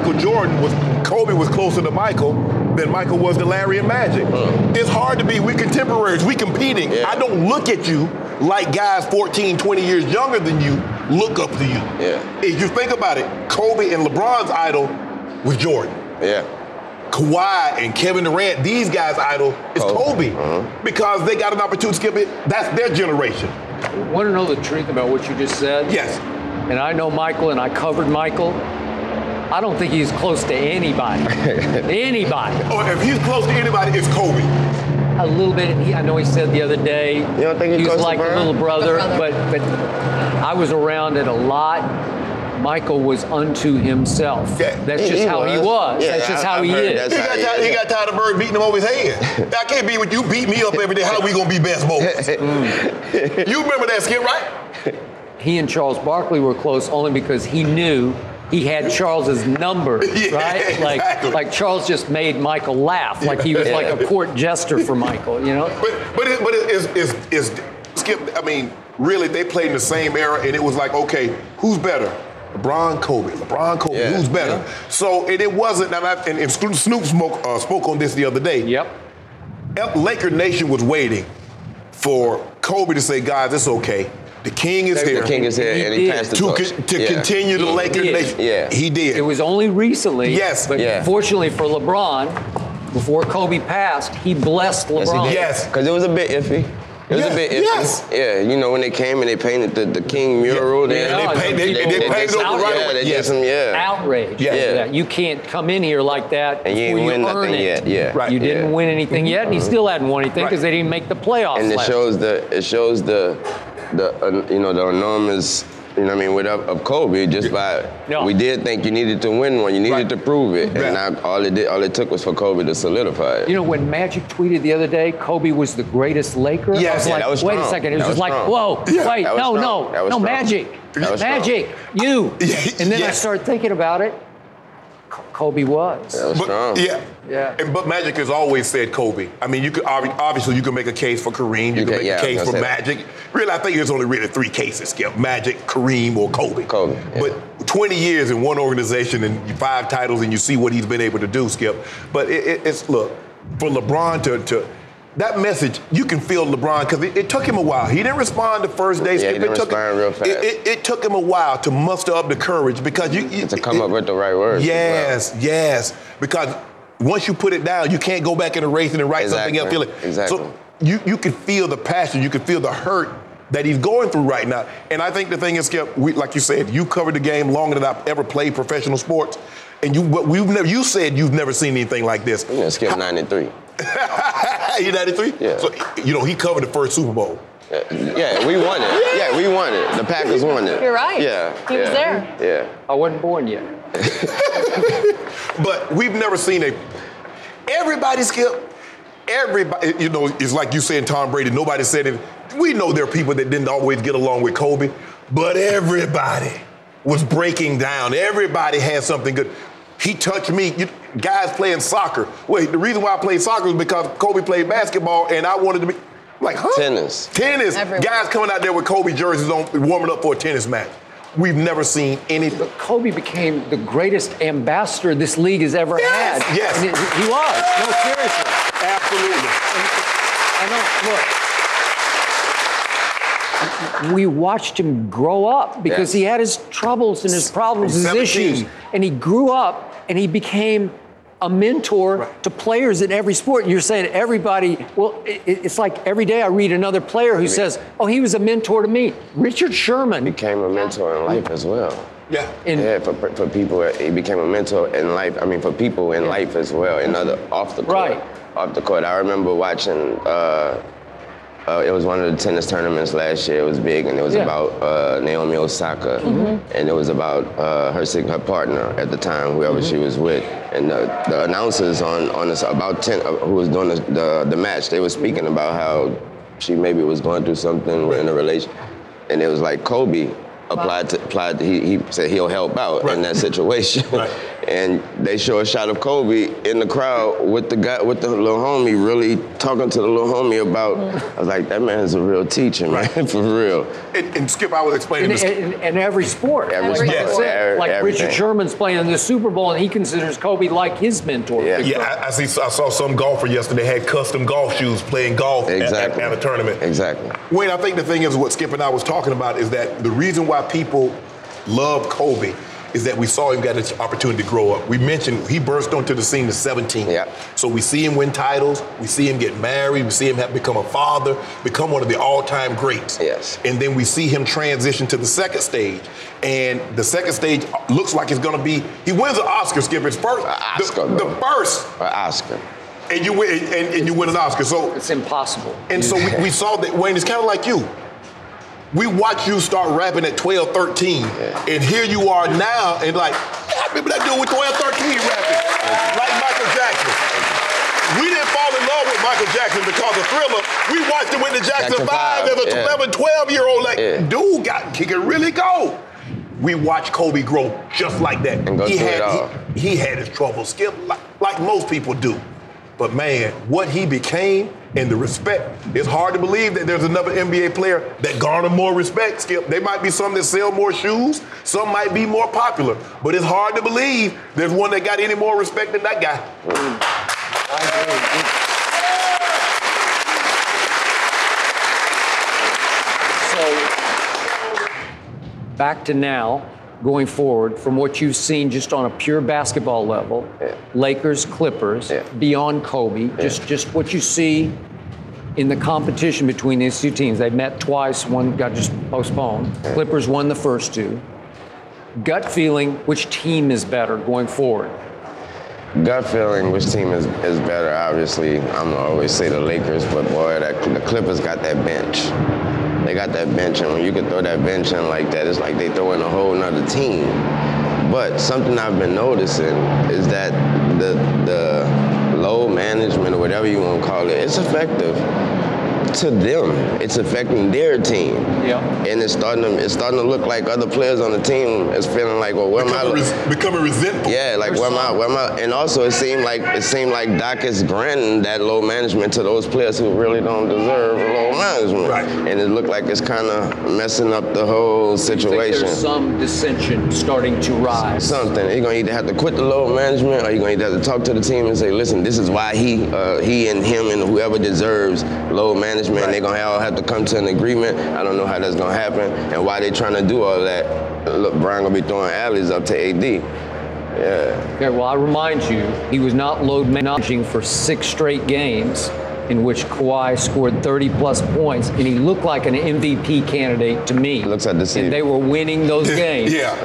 Kobe was closer to Michael than Michael was to Larry and Magic. It's hard to be. We contemporaries. We competing. Yeah. I don't look at you like guys 14, 20 years younger than you look up to you. Yeah. If you think about it, Kobe and LeBron's idol was Jordan. Yeah. Kawhi and Kevin Durant, these guys' idol is Kobe. Because they got an opportunity to skip it. That's their generation. Want to know the truth about what you just said? Yes. And I know Michael, and I covered Michael. I don't think he's close to anybody. Anybody. Or if he's close to anybody, it's Kobe. A little bit. I know he said the other day you don't think he was like a little brother, but I was around it a lot. Michael was unto himself. Yeah. That's just how he was. Yeah, That's just how he is. He got tired of Bird beating him over his head. I can't be with you, beat me up every day. How are we going to be best boys? You remember that, Skip, right? He and Charles Barkley were close only because he knew he had Charles's number, right? Exactly. Like Charles just made Michael laugh, like he was like a court jester for Michael, But it's Skip. I mean, really, they played in the same era, and it was like, okay, who's better? LeBron, Kobe. Yeah. Who's better? Yeah. So it wasn't. And Snoop spoke on this the other day. Yep. Laker Nation was waiting for Kobe to say, guys, it's okay. The king is here. The king is here, and he passed the torch. To continue the Laker Nation. Yeah. He did. It was only recently. Yes. But fortunately for LeBron, before Kobe passed, he blessed LeBron. Yes. Because it was a bit iffy. It was a bit iffy. Yes. Yeah, when they came and they painted the King mural, they painted over right away. They did some outrage. Yeah. You can't come in here like that and you ain't win nothing yet. Yeah. Right. You didn't win anything yet, and he still hadn't won anything because they didn't make the playoffs. And it shows the enormous. Of Kobe, just by we did think you needed to win one, you needed to prove it, and now all it took was for Kobe to solidify it. When Magic tweeted the other day, Kobe was the greatest Laker. Yes, I was like, that was wait strong. a second, it was That just was like, strong. whoa, wait, That was strong. That was no, strong. Magic, you. And then I started thinking about it. Kobe was. That was strong. Yeah. But Magic has always said Kobe. I mean, you could obviously you can make a case for Kareem. You can make a case for Magic. Really, I think there's only really three cases, Skip: Magic, Kareem, or Kobe. But 20 years in one organization and 5 titles, and you see what he's been able to do, Skip. But it's look, for LeBron to that message, you can feel LeBron, because it took him a while. He didn't respond the first day. Yeah, he didn't respond real fast. It took him a while to muster up the courage, because to come up with the right words. Yes. Because once you put it down, you can't go back in the race and write something else. Exactly. So you can feel the passion, you can feel the hurt that he's going through right now. And I think the thing is, Skip, like you said, you covered the game longer than I've ever played professional sports. And you said you've never seen anything like this. Yeah, Skip 93. You 93? Yeah. So, he covered the first Super Bowl. Yeah, we won it. Yeah, we won it. The Packers won it. You're right. Yeah. He was there. Yeah. I wasn't born yet. But we've never seen everybody, Skip, everybody, you know, it's like you saying Tom Brady, nobody said it. We know there are people that didn't always get along with Kobe, but everybody was breaking down. Everybody had something good. He touched me. Guys playing soccer. Wait, the reason why I played soccer was because Kobe played basketball and I wanted to be, like, huh? Tennis. Everyone. Guys coming out there with Kobe jerseys on, warming up for a tennis match. We've never seen anything. But Kobe became the greatest ambassador this league has ever had. Yes. And he was. No, seriously. Absolutely. I know, look. We watched him grow up because he had his troubles and his problems, his 17. issues. And he grew up and he became a mentor to players in every sport. And you're saying everybody, well, it's like every day I read another player who says, oh, he was a mentor to me. Richard Sherman Became a mentor in life as well. Yeah. Yeah, for people, he became a mentor in life. I mean, for people in life as well, in off the court. Right. Off the court. I remember watching, it was one of the tennis tournaments last year. It was big, and it was about Naomi Osaka, and it was about her partner at the time, whoever she was with. And the announcers on this, about 10 who was doing the match, they were speaking about how she maybe was going through something in a relation, and it was like Kobe he said he'll help out in that situation. And they show a shot of Kobe in the crowd with the little homie, really talking to the little homie about, I was like, that man is a real teacher, man, for real. And Skip, I was explaining this. in every sport. Every sport. Like Everything. Richard Sherman's playing in the Super Bowl, and he considers Kobe like his mentor. Yeah, I saw some golfer yesterday had custom golf shoes playing golf at a tournament. Exactly. Wayne, I think the thing is what Skip and I was talking about is that the reason why people love Kobe is that we saw him get an opportunity to grow up. We mentioned he burst onto the scene at 17. Yeah. So we see him win titles, we see him get married, we see him have become a father, become one of the all-time greats. Yes. And then we see him transition to the second stage. And the second stage looks like it's gonna be, he wins an Oscar, Skip, his first. The first. An Oscar. And you win and you win an Oscar. So It's impossible. and so we saw that, Wayne, it's kind of like you. We watched you start rapping at 12, 13, and here you are now, and like, I remember that dude with 12, 13 rapping, like Michael Jackson. We didn't fall in love with Michael Jackson because of Thriller. We watched him with the Jackson 5 as a 11, 12-year-old, like, dude he can really go. We watched Kobe grow just like that. And go through it all. He had his troubles, Skip, like most people do. But man, what he became and the respect, it's hard to believe that there's another NBA player that garner more respect, Skip. There might be some that sell more shoes, some might be more popular, but it's hard to believe there's one that got any more respect than that guy. So, back to now, going forward, from what you've seen just on a pure basketball level, Lakers, Clippers, beyond Kobe, just what you see in the competition between these two teams. They've met twice, one got just postponed. Clippers won the first two. Gut feeling, which team is better going forward? Gut feeling, which team is better, obviously, I'm gonna always say the Lakers, but boy, the Clippers got that bench. They got that bench, and when you can throw that bench in like that, it's like they throw in a whole nother team. But something I've been noticing is that the load management, or whatever you want to call it, it's effective to them. It's affecting their team. And it's starting to look like other players on the team is feeling like, well, where am I? Becoming resentful. Yeah, like where am I? And also it seemed like Doc is granting that load management to those players who really don't deserve load management. Right. And it looked like it's kind of messing up the whole situation. There's some dissension starting to rise. Something. You're gonna either have to quit the load management, or you're gonna either have to talk to the team and say, listen, this is why he and him and whoever deserves load management. They're gonna all have to come to an agreement. I don't know how that's gonna happen and why they trying to do all that. Look, Brian gonna be throwing alleys up to AD. Yeah. Okay, well, I remind you, he was not load managing for 6 straight games in which Kawhi scored 30-plus points, and he looked like an MVP candidate to me. Looks like the same. And they were winning those games.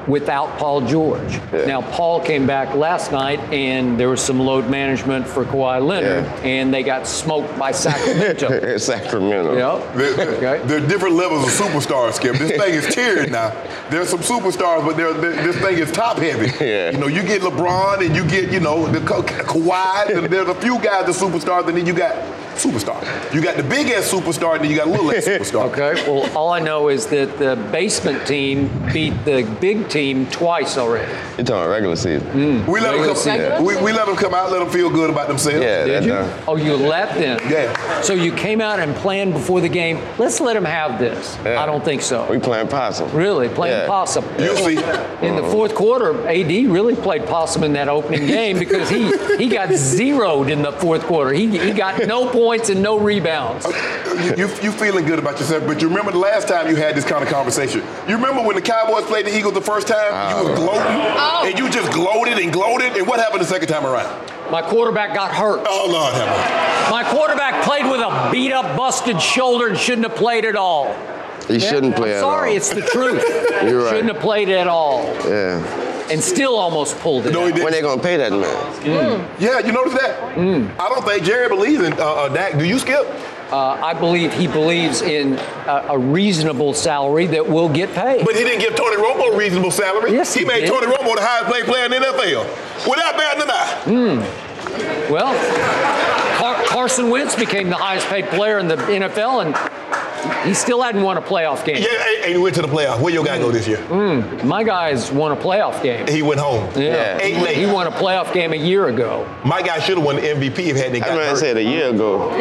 without Paul George. Yeah. Now, Paul came back last night, and there was some load management for Kawhi Leonard, and they got smoked by Sacramento. Sacramento. Okay. There are different levels of superstars, Skip. This thing is tiered now. There's some superstars, but this thing is top heavy. Yeah. You know, you get LeBron and you get, the Kawhi. And there's a few guys that are superstars, and then you got superstar. You got the big ass superstar, and then you got a little ass superstar. Okay. Well, all I know is that the basement team beat the big team twice already. You're talking regular season. We let them come out, let them feel good about themselves. Yeah, Did you? done. Oh, you let them? Yeah. So you came out and planned before the game, let's let them have this. Yeah. I don't think so. We playing possum. Really, playing Yeah. possum. You'll see. In the fourth quarter, AD really played possum in that opening game because he got zeroed in the fourth quarter. He got no points and no rebounds. You feeling good about yourself, but you remember the last time you had this kind of conversation. You remember when the Cowboys played the Eagles the first time? You was gloating, and you just gloated, and what happened the second time around? My quarterback got hurt. Oh, Lord have mercy. My quarterback played with a beat-up, busted shoulder and shouldn't have played at all. He shouldn't play at all. Sorry, it's the truth. You're right. Shouldn't have played at all. Yeah. And still almost pulled it No, he out. didn't. When they gonna pay that man? Yeah, you notice that? I don't think Jerry believes in Dak. Do you, Skip? I believe he believes in a reasonable salary that will get paid. But he didn't give Tony Romo a reasonable salary. Yes, he made did. Tony Romo the highest paid player in the NFL. Without batting an eye. Well, Carson Wentz became the highest paid player in the NFL, and he still hadn't won a playoff game. Yeah, and he went to the playoffs. Where your guy go this year? My guy's won a playoff game. He went home. Yeah. 8-8. He won a playoff game a year ago. My guy should have won the MVP if hadn't got That man hurt. said a year ago.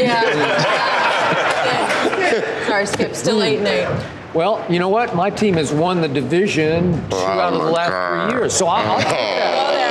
Sorry, Skip. Still 8-8. Well, you know what? My team has won the division 2 out of the last 3 years, so I'll take that.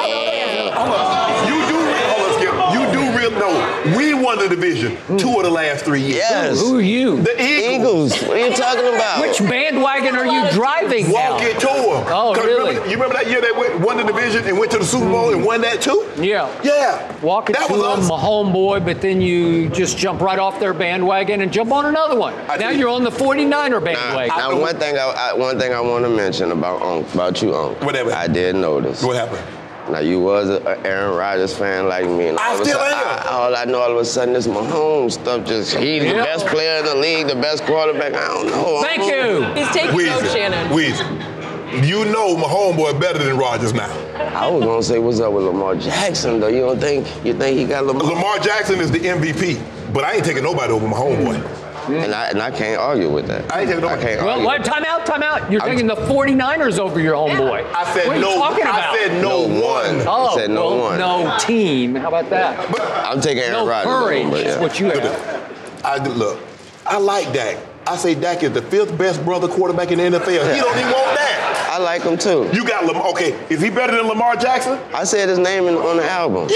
You do real. No, we won the division 2 of the last 3 years. Yes. Who are you? The Eagles. What are you talking about? Which bandwagon are you driving now? Walk it to them. Oh, really? You remember that year they won the division and went to the Super Bowl and won that too? Yeah. Yeah. Walk it that to was them, us. my homeboy, but then you just jump right off their bandwagon and jump on another one. Now you're on the 49er bandwagon. Now, one thing I want to mention about you, Unc. Whatever. I did notice. What happened? Now, you was an Aaron Rodgers fan like me. And I still am. All I know all of a sudden this Mahomes stuff he's the best player in the league, the best quarterback. I don't know. Thank you. He's taking notes, Shannon. Weezy. You know my homeboy better than Rodgers now. I was going to say, what's up with Lamar Jackson, though? You think he got Lamar? Lamar Jackson is the MVP, but I ain't taking nobody over my homeboy. And I can't argue with that. I ain't taking nobody. can't Well, argue. time out. You're taking the 49ers over your homeboy. I said what are you no. talking about? I said no one. Oh, I said no well, one. no team. How about that? I'm taking Aaron No Rodgers. courage but is yeah. what you have. Look, I like Dak. I say Dak is the 5th best brother quarterback in the NFL. He don't even want that. I like him too. You got Lamar. Okay, is he better than Lamar Jackson? I said his name on the album.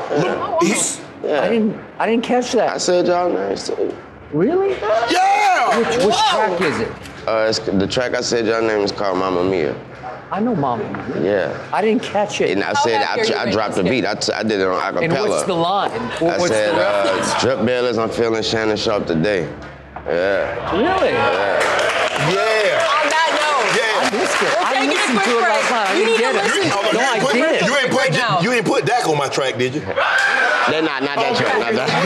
Yeah. I didn't catch I that. said y'all names too. Really? Yeah. Which track is it? It's, the track I said y'all name is called Mamma Mia. I know Mama. Yeah. I didn't catch it. And I said happy are you I dropped the making beat. I did it on acapella. And what's the line? I What's said, the reference? drip bellers, I'm feeling Shannon Sharp today. Yeah. Really? Yeah. On that note, Yeah. I missed it. We're I taking a listened quick to it break. last night. I You didn't need get to it. listen to No, I did. You ain't put Dak on my track, did you? They're not that track. Not that.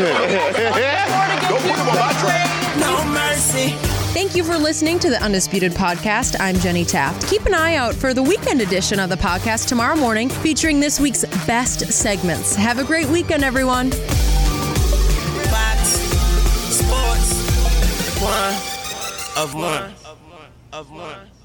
Don't put him on my track. No mercy. thank you for listening to the Undisputed Podcast. I'm Jenny Taft. Keep an eye out for the weekend edition of the podcast tomorrow morning, featuring this week's best segments. Have a great weekend, everyone. Fox Sports. One of one.